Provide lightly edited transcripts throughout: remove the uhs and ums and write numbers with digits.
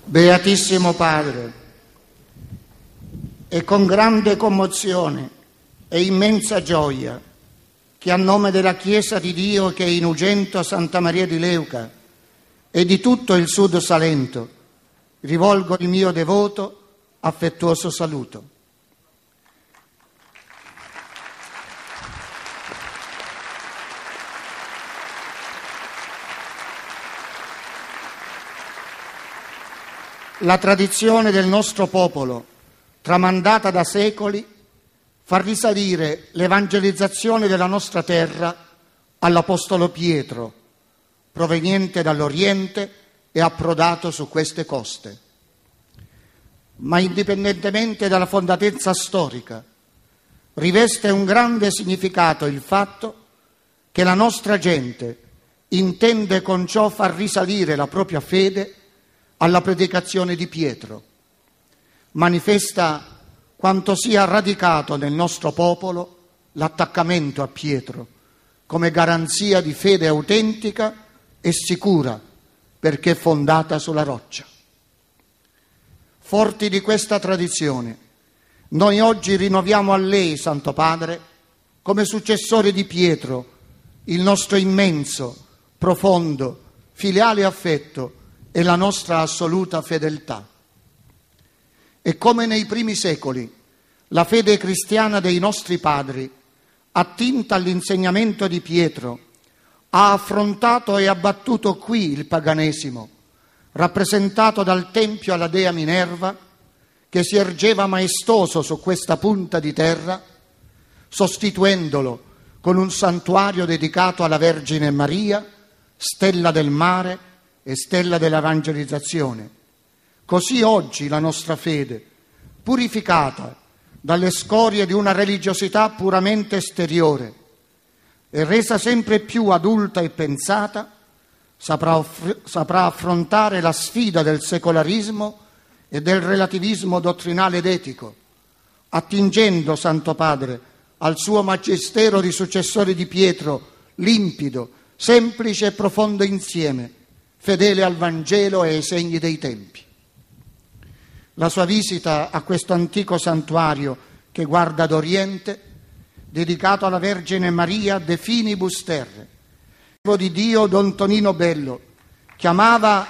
Beatissimo Padre, è con grande commozione e immensa gioia che a nome della Chiesa di Dio che è in Ugento Santa Maria di Leuca e di tutto il Sud Salento rivolgo il mio devoto, affettuoso saluto. La tradizione del nostro popolo, tramandata da secoli, fa risalire l'evangelizzazione della nostra terra all'Apostolo Pietro, proveniente dall'Oriente e approdato su queste coste. Ma indipendentemente dalla fondatezza storica, riveste un grande significato il fatto che la nostra gente intende con ciò far risalire la propria fede alla predicazione di Pietro. Manifesta quanto sia radicato nel nostro popolo l'attaccamento a Pietro come garanzia di fede autentica e sicura perché fondata sulla roccia. Forti di questa tradizione, noi oggi rinnoviamo a lei, Santo Padre, come successore di Pietro, il nostro immenso, profondo, filiale affetto e la nostra assoluta fedeltà. E come nei primi secoli, la fede cristiana dei nostri padri, attinta all'insegnamento di Pietro, ha affrontato e abbattuto qui il paganesimo, rappresentato dal tempio alla dea Minerva, che si ergeva maestoso su questa punta di terra, sostituendolo con un santuario dedicato alla Vergine Maria, stella del mare e stella dell'evangelizzazione. Così oggi la nostra fede, purificata dalle scorie di una religiosità puramente esteriore e resa sempre più adulta e pensata, saprà affrontare la sfida del secolarismo e del relativismo dottrinale ed etico, attingendo, Santo Padre, al suo magistero di successore di Pietro, limpido, semplice e profondo insieme, fedele al Vangelo e ai segni dei tempi. La sua visita a questo antico santuario che guarda ad oriente, dedicato alla Vergine Maria de Finibus Terre, di Dio Don Tonino Bello, chiamava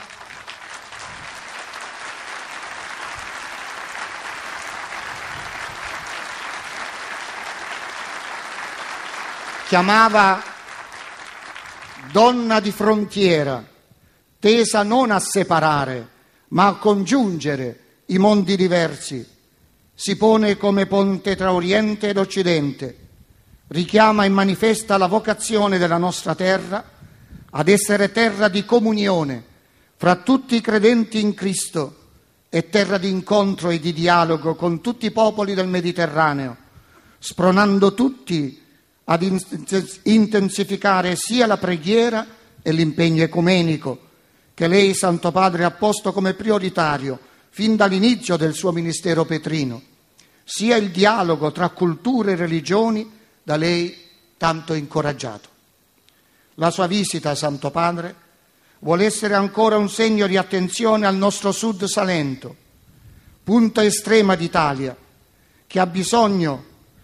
donna di frontiera, tesa non a separare, ma a congiungere i mondi diversi, si pone come ponte tra Oriente ed Occidente, richiama e manifesta la vocazione della nostra terra ad essere terra di comunione fra tutti i credenti in Cristo e terra di incontro e di dialogo con tutti i popoli del Mediterraneo, spronando tutti ad intensificare sia la preghiera e l'impegno ecumenico che lei, Santo Padre, ha posto come prioritario fin dall'inizio del suo ministero petrino, sia il dialogo tra culture e religioni da lei tanto incoraggiato. La sua visita, Santo Padre, vuole essere ancora un segno di attenzione al nostro Sud Salento, punta estrema d'Italia, che ha bisogno,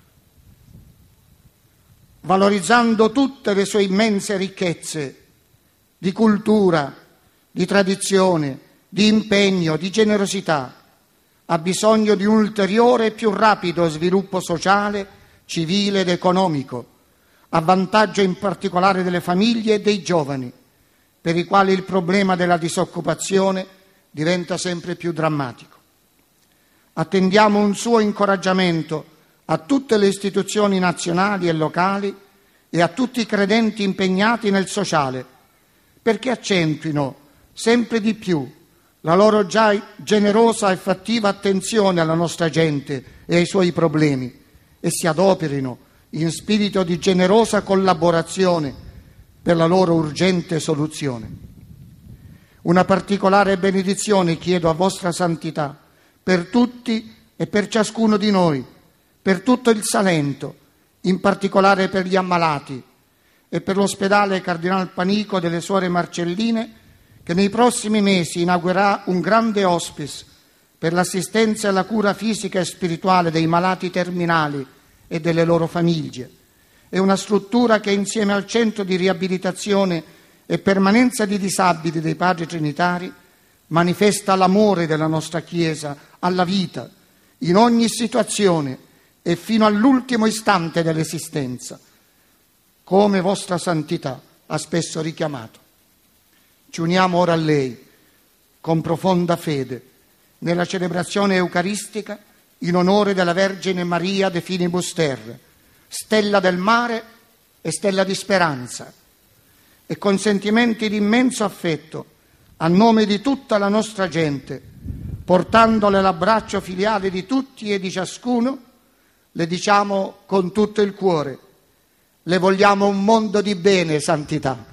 valorizzando tutte le sue immense ricchezze di cultura, di tradizione, di impegno, di generosità, ha bisogno di un ulteriore e più rapido sviluppo sociale, civile ed economico, a vantaggio in particolare delle famiglie e dei giovani, per i quali il problema della disoccupazione diventa sempre più drammatico. Attendiamo un suo incoraggiamento a tutte le istituzioni nazionali e locali e a tutti i credenti impegnati nel sociale, perché accentuino sempre di più la loro già generosa e fattiva attenzione alla nostra gente e ai suoi problemi e si adoperino in spirito di generosa collaborazione per la loro urgente soluzione. Una particolare benedizione chiedo a vostra santità per tutti e per ciascuno di noi, per tutto il Salento, in particolare per gli ammalati e per l'ospedale Cardinal Panico delle Suore Marcelline, che nei prossimi mesi inaugurerà un grande hospice per l'assistenza e la cura fisica e spirituale dei malati terminali e delle loro famiglie. È una struttura che, insieme al centro di riabilitazione e permanenza di disabili dei Padri Trinitari, manifesta l'amore della nostra Chiesa alla vita, in ogni situazione e fino all'ultimo istante dell'esistenza, come Vostra Santità ha spesso richiamato. Ci uniamo ora a lei con profonda fede nella celebrazione eucaristica in onore della Vergine Maria de Finibus Terrae, stella del mare e stella di speranza, e con sentimenti di immenso affetto, a nome di tutta la nostra gente, portandole l'abbraccio filiale di tutti e di ciascuno, le diciamo con tutto il cuore: le vogliamo un mondo di bene, santità.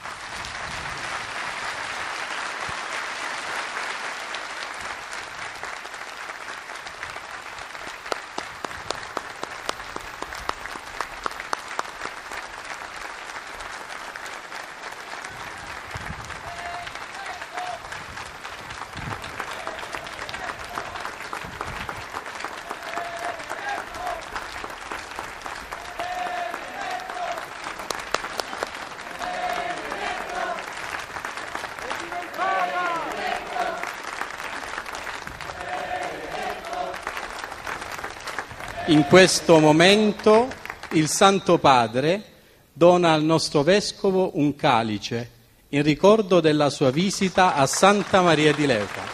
In questo momento il Santo Padre dona al nostro Vescovo un calice in ricordo della sua visita a Santa Maria di Leuca.